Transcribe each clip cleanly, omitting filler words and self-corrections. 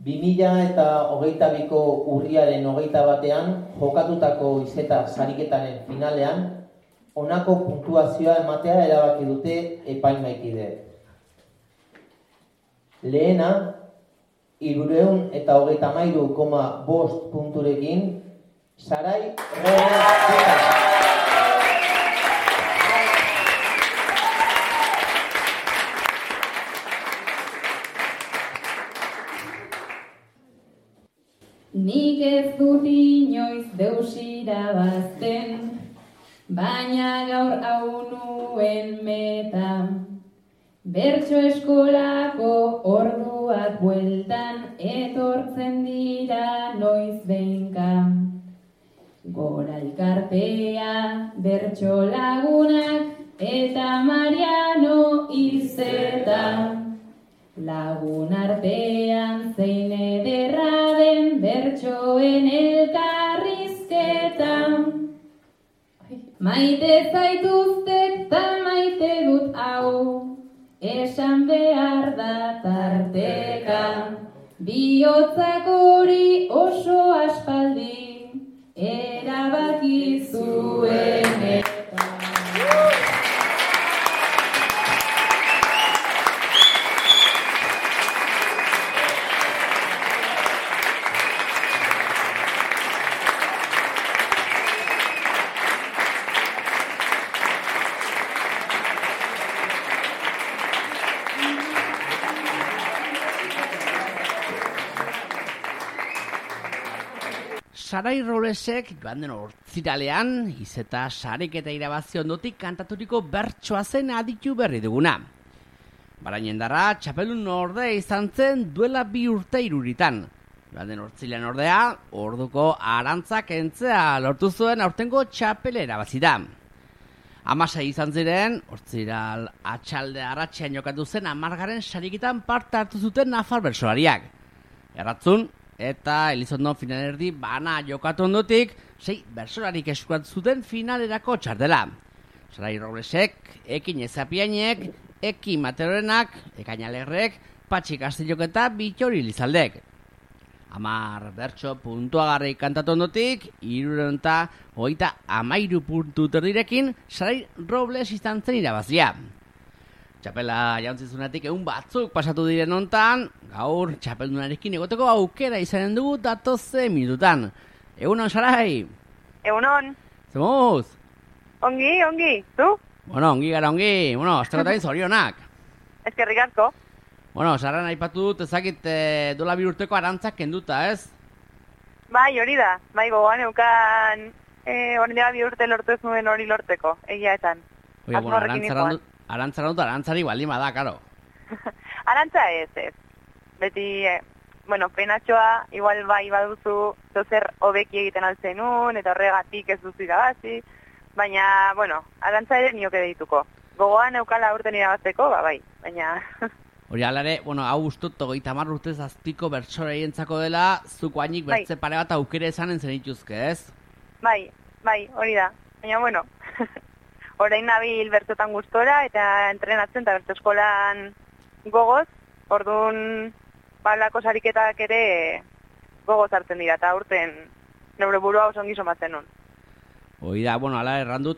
2022ko urriaren 21ean jokatutako izeta sariketaren finalean honako puntuazioa ematea erabaki dute epaimahaikideek. Lehena, 333,5 punturekin Sarai Robles. Nik ez dut inoiz deus irabazten, baina gaur hau nuen meta. Bertso eskolako orduak bueltan etortzen dira noiz behinka. Gora elkartea, bertso lagunak eta Mariano izeta. Lagun artean zein ederra den bertsoen elkarrizketa. Maite zaituztet ta maite dut hau, esan behar da tarteka. Bihotzak hori oso aspaldi, erabaki zuen eta. Sarai Roblesek joan den hortziralean izeta sariketa irabazi ondotik kantaturiko bertsoa zen aditu berri duguna. Barainendarra txapeldun ordea izan zen duela 2 urte iruritan. Joan den hortzilean ordea, orduko Arantzak entzea lortu zuen aurtengo txapela irabazi da. 16 izan ziren, hortziral atxalde arratsean jokatu zen 10. sariketan parte hartu zuten nafar bertsolariak. Erratzun eta Elizondo finalerdi bana jokatu ondotik, 6 bertsolarik eskuratu zuten finalerako txartela. Sarai Roblesek, Ekin Ezapiainek, Eki Materorenak, Ekainalerrek, Patxi Kastillok eta Bittori Lizaldek. 10 bertso puntuagarri kantatu ondotik, 323 puntu terdirekin, Sarai Robles izan zen irabazia. Txapela jauntzizunetik egun batzuk pasatu diren hontan, gaur txapeldunarekin egoteko aukera izanen dugu datoze minututan. Egunon, Sarai? Egunon. Zemuz? Ongi, zu? Bueno, ongi gara ongi. Bueno, asterotain zorionak. Eskerrik asko. Bueno, Sarran aipatu dut ezakit dola 2 urteko Arantzak kenduta, ez? Bai, hori da. Bai, gogoan eukan hori dela 2 urte lortu ez nuen hori lorteko, egia esan. Oia, bueno, Arantzara dut, Arantzari baldin bada, karo. Arantza ez. Beti, penatxoa, igual bai baduzu zozer hobeki egiten altzenun, eta horregatik ez duzu irabazi, baina, Arantza ere nioke deituko. Gogoan eukala urten irabazteko, bai, baina... Hori alare, hau ustut 30 urtez azpiko bertsolarientzako dela, zuko hainik bertze pare bat aukere esanen zenituzke, ez? Bai, hori da. Baina, orain nabil bertzotan gustora eta entrenatzen eta bertzo eskolan gogoz, orduan balako sariketak ere gogoz hartzen dira, eta urten neure burua oso ongi somatzen nun. Hoi da, ala errandut,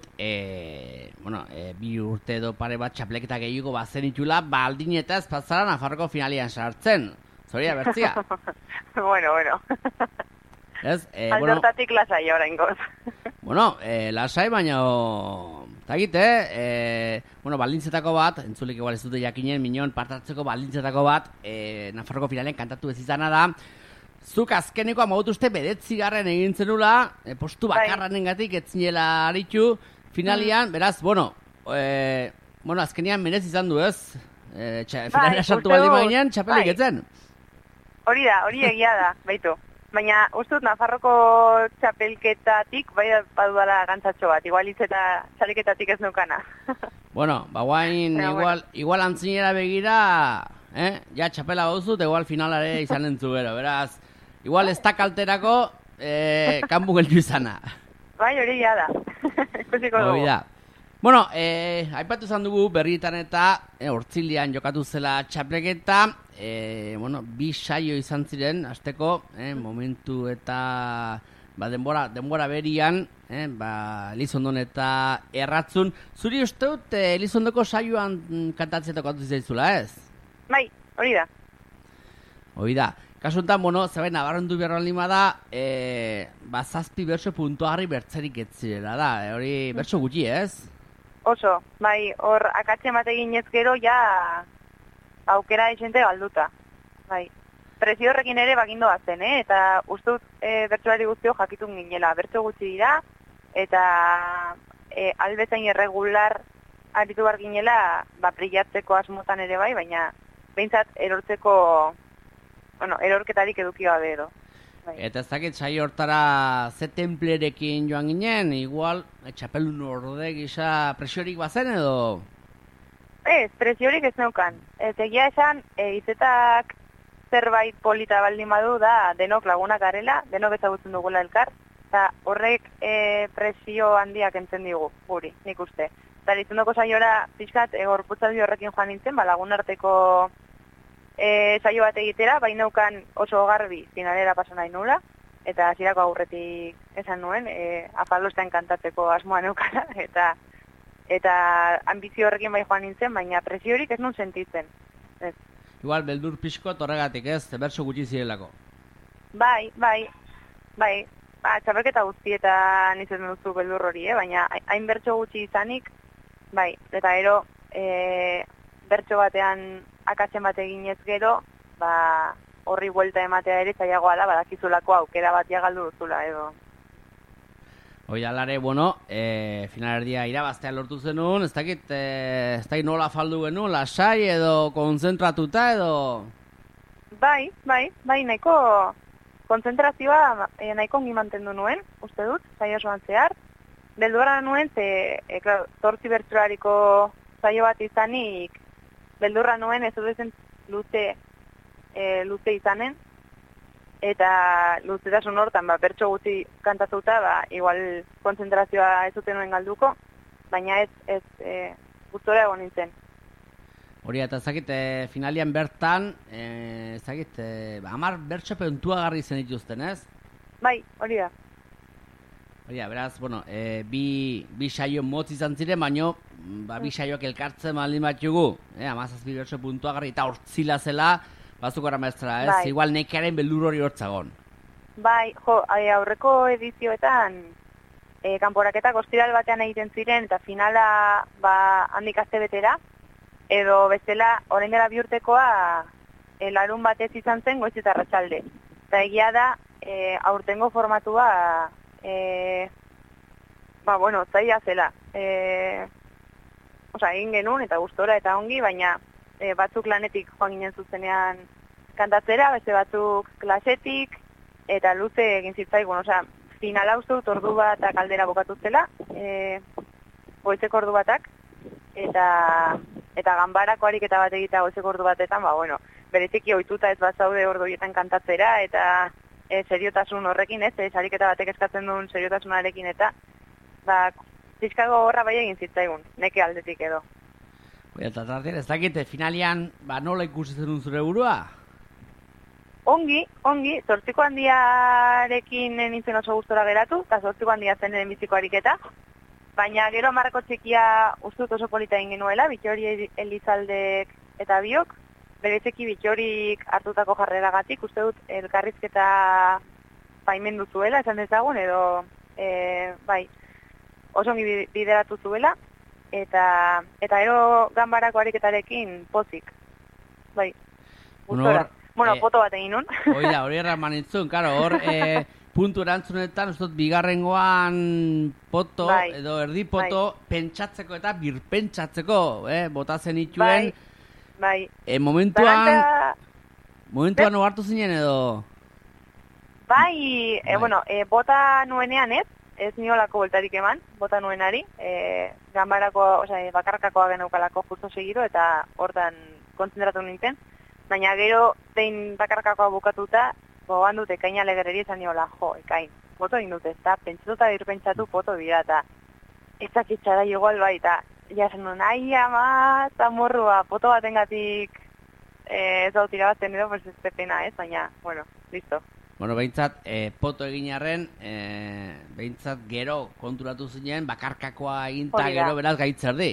2 urte edo pare bat txapleketa gehiago bazen itula, baldin eta ez patzara Nafarroko finalian sartzen. Zoria, bertzia? Bueno. Ez? Aldortatik lasai orain goz. Lasai, baina... Zagit, baldintzetako bat, entzulik igual ez dute jakinen, minon partartzeko baldintzetako bat, Nafarroko finalean kantatu ez izana da, zuk azkeneko amagut uste 9. egin zenula, postu bakarranengatik etzinela aritu, finalian, beraz, azkenian menez izan du, ez? Finalea sartu baldin baginean, txapelik etzen. Hori egia da, baitu. Baina, ustut, Nafarroko txapelketatik, bai badudala gantzatxo bat, igual eta txaliketatik ez nukana. Guain, igual antzinera begira, ja txapela bauzut, igual finalare izan entzu gero, beraz, igual ez takalterako, kanbu geltu izana. Bai, hori da. Ikusiko dugu. Bueno, aipatu izan dugu berrietan eta hortzilian jokatu zela txapelketa, bueno, 2 saio izan ziren, hasteko, momentu eta denbora berian, Elizondon eta Erratzun. Zuri uste dut Elizondoko saioan kantatzetako atu zaizula, ez? Bai, hori da. Hori da. Kasuntan, bueno, zerbait nabarrendu behar lima da, 7 bertso puntuagarri bertzerik etzirela da. Hori bertso gutxi, ez? Oso, bai, hor akatzen bat eginez gero ja aukera esente galduta. Bai. Prezio horrekin ere bakindo bazen, eta uste dut bertsolari guztio jakitun ginela. Bertso gutxi dira, eta albezain irregular aritu behar ginela, brillatzeko asmotan ere bai, baina behintzat erorketarik eduki gabe edo. Bai. Eta ez dakit saio hortara ze templerekin joan ginen, igual txapelun orde gisa presiorik bazen edo? Ez, presiorik ez neukan. Egia esan, izetak zerbait polita baldin badu da denok lagunak garela, denok ezagutzen dugula elkar, eta horrek presio handiak entzen digu, guri, nik uste. Eta Elizondoko saiora pixkat gorputzaldi horrekin joan nintzen, lagun arteko saio bat egitera, bai neukan oso garbi finalera pasa nahi nula, eta hasierako aurretik esan nuen, apalostean kantatzeko asmoa neukana, eta ambizio horrekin bai joan nintzen, baina presiorik ez nun sentitzen. Ez. Igual, beldur pixko horregatik ez, bertso gutxi zirelako. Bai. Txapelketa guztietan izan duzu beldur hori, baina hain bertso gutxi izanik, bai, eta ero, bertso batean akatzen bat eginez gero, horri buelta ematea ere zailagoa da, badakizulako aukera bat galdu duzula edo. Hoi alare, bueno, finalerdia irabaztea lortu zenun, ez dakit nola faldu genuen, lasai edo konzentratuta edo? Bai, nahiko konzentrazioa nahiko ongi mantendu nuen, uste dut, saio osoan zehar. Beldurra nuen, klaro, 8 bertsolariko saio bat izanik, beldurra nuen ez duzen luze izanen, eta luzetasun hortan, bertso gutxi kantatuta, igual konzentrazioa ez duten nuen galduko, baina ez gustora egon nintzen. Hori, eta ezakit, finalian bertan, ezakit, 10 bertso puntuagarri zen dituzten, ez? Bai, hori da. Hori da, beraz, bueno, bi saio motz izan ziren, baino, 2 saioak elkartzen baldin bat jugu, 17 bertso puntuagarri eta hortzila zela, bazuko maestra, ez? Bai. Igual nekearen beldur hori hortzagon. Bai, aurreko edizioetan, kanporaketak ostiral batean egiten ziren, eta finala handik aste betera, edo bestela, orain dela 2 urtekoa, larun batez izan zen goiz eta arratsalde. Eta egia da, aurtengo formatua, zaila zela. Egin genuen eta gustora eta ongi, baina batzuk lanetik joan ginen zuzenean kantatzera, beste batzuk klasetik, eta luze egin zitzaigun. Finala uste dut ordu bat kaldera bokatu zela, goizeko ordu batak, eta ganbarako ariketa bat egitea goizeko ordu batetan, bereziki ohituta ez bat zaude ordu horietan kantatzera, eta seriotasun horrekin, ariketa batek eskatzen duen seriotasunarekin, eta pizkago horra bai egin zitzaigun, neke aldetik edo. Eta tartien, ez dakite, finalian, nola ikusi zenun zure burua? Ongi, 8 handiarekin nintzen oso gustora geratu, eta 8 handia zen biziko ariketa, baina gero marrako txekia ustut oso polita egin genuela, Bitxori Elizaldek eta biok, berezeki Bitxorik hartutako jarreragatik, uste dut elkarrizketa baimendu zuela, esan dezagun, edo oso ongi bideratu zuela, eta ero ganbarako ariketarekin pozik. Bai, gustora. Foto bat egin nun. Hori erraman itzun, hor puntu erantzunetan, uste dut, bigarrengoan poto edo erdi poto pentsatzeko eta birpentsatzeko, botatzen ituen. Bai. Momentuan ohartu zinen edo? Bai, bota nuenean ez niolako voltarik eman, bota nuenari, ganbarako, bakarkakoa geneukalako justo segiro, eta hortan kontzentratu nintzen, baina gero behin bakarkakoa bukatuta, gogoan dute ekaina legereri esan niola, ekain, boto egin dute, eta pentsatu eta birpentsatu poto dira, eta ezakitza da igual bai, eta ja esan duen, ai ama, eta morrua, poto batengatik ez dut irabazten edo, pues ez pena, ez, baina, bueno, listo. Bueno, behintzat, poto egin arren, behintzat gero konturatu zinen, bakarkakoa eginta gero beraz gaitzerdi.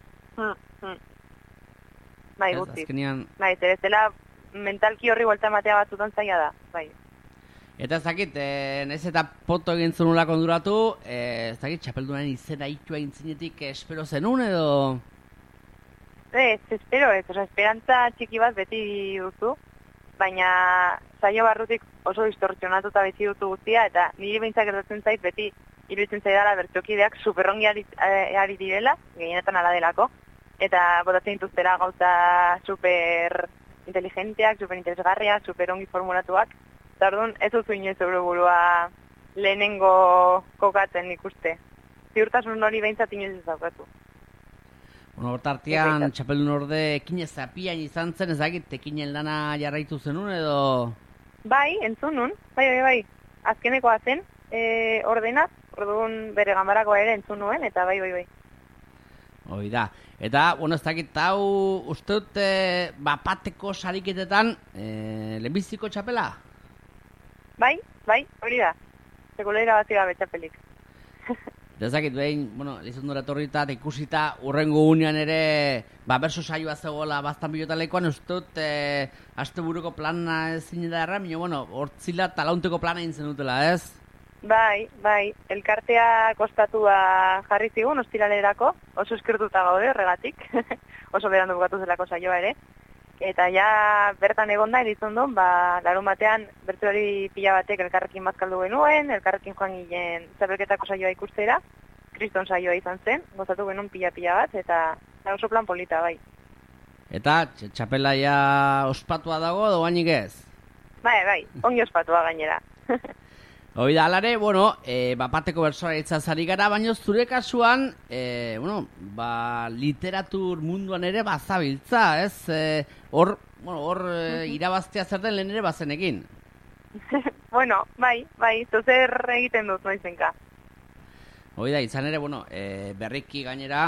Bai, guzti. Bai, ez dela mentalki horri buelta ematea batzutan zaila da, bai. Eta ez dakit, ez eta poto egin zenula konduratu, ez dakit, txapeldunan izena itua intzinetik espero zenun edo? Ez, espero ez, esperantza txiki bat beti duzu, baina saio barrutik oso distortzionatuta beti dutu guztia, eta niri behintzak gertatzen zait beti iruditzen zaidala bertxokideak superongi ari direla, gehienetan ala delako, eta botatzen dituztera gauza super inteligenteak, super interesgarriak, super ongi formulatuak, eta orduan ez duzu inoiz eure burua lehenengo kokatzen ikuste. Ziurtasun hori behintzat inoiz ez daukatu. Bueno, hortartian, txapeldun orde ekine zapian izan zen, ez dakit, ekinen lana jarraitu zenun edo? Bai, entzun nun, bai. Azkenekoa zen, ordenat, orduan bere ganbarakoa ere entzun nuen, eta bai. Hoi da. Eta, bueno, ez dakit, hau uste dut bapateko sariketetan lehenbiziko txapela? Bai, hori da. Sekulera bat gabe txapelik. Ez dakit, behin, bueno, lizundura etorrita, ikusita, urrengo unean ere, berso saioa zegoela bastan bilotalekoan, uste dut, asteburuko plana ezin da erra, bueno, hortzila talaunteko plana intzen dutela, ez? Bai, elkartea kostatua jarri zigun, ostiralerako, oso eskertuta gaude horregatik, oso berandu bukatu zelako saioa ere, eta ja bertan egonda editzen duen, larun batean bertsolari pila batek elkarrekin bazkaldu genuen, elkarrekin joan ginen txapelketako saioa ikustera, kriston saioa izan zen, gozatu genuen pila bat, eta oso plan polita, bai. Eta txapela ja ospatua dago, doainik ez? Bai, ongi ospatua gainera. Hoi da, alare, bueno, bapateko bersoa itzazari gara, baina zure kasuan, literatur munduan ere bazabiltza, ez? Hor irabaztea zer den lehen ere bazenekin. Bueno, bai, zuzer egiten dut noizenka. Hoi da, izan ere, berriki gainera,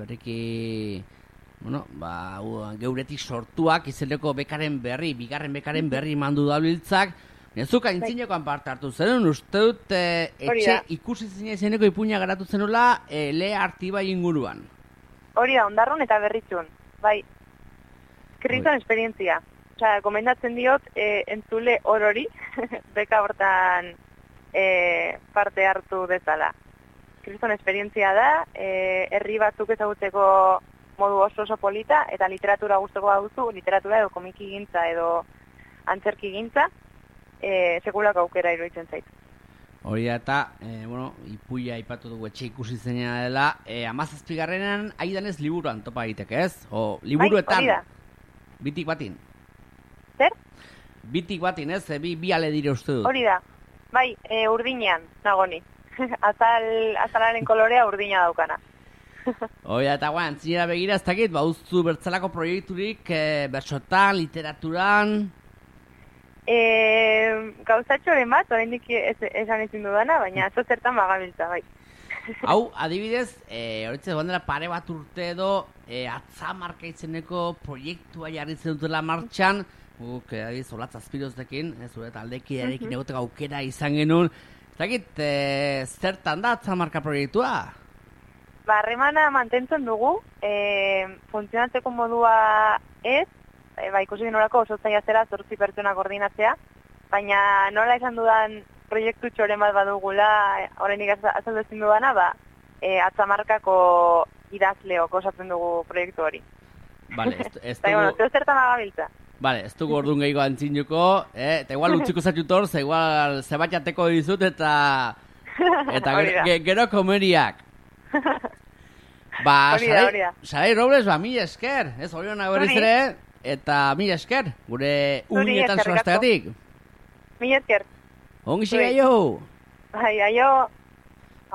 geuretik sortuak, izeneko bigarren bekaren berri mandu dabiltzak, Nezuka intzinekoan parte hartu zenun, uste dut etxe ikusi zineko ipuña garatu zenula Lea Artibai inguruan. Hori da, Ondarrun eta Berritxun, bai. Kriston esperientzia. Osea, komendatzen diot entzule orori beka hortan parte hartu dezala. Kriston esperientzia da, herri batzuk ezagutzeko modu oso polita, eta literatura guztoko baduzu, literatura edo komiki gintza edo antzerki gintza, sekulako aukera iruditzen zait. Hori da eta, ipuia ipatu dugu etxe ikusi zeina dela, 17. aidanez liburuan topa egiteke, ez? O liburuetan, bitik batin. Zer? Bitik batin, ez? Bi ale dire uste dut. Hori da, bai, urdinean, nagoni. Azalaren kolorea urdina daukana. Hoi eta antzinera begira ez dakit, bauztu bertzalako proiekturik, bertsotan, literaturan... Gauzatxoren bat, oraindik esan ezin dudana, baina zertan bagabiltza, bai. Hau, adibidez, horitzez bandera pare bat urte edo atzamarka izeneko proiektua jarritzen dutela martxan, guk, adibidez, Olatz Azpiroztekin, zure taldekidearekin egoteko aukera izan genuen. Ez dakit, zertan da atzamarka proiektua? Harremana mantentzen dugu, funtzionatzeko modua ez, ikusi denolako oso zaila zera 8 pertsona koordinatzea, baina nola esan dudan proiektu txoren bat badugula, horrenik azaldezin dudana, atzamarkako idazleok osatzen dugu proiektu hori. Vale, ez dugu... Bueno, zertan agabiltza. Vale, ez dugu orduan gehiago antzinuko, eta igual utziko zatxutor, igual zebat jateko dizut, eta gero komeriak. Sarai Robles, mila esker, ez hori hona berriz ere, eta mila esker, gure unietan zoazteatik. Mila esker. Ongi ziga jo. Bai, aio.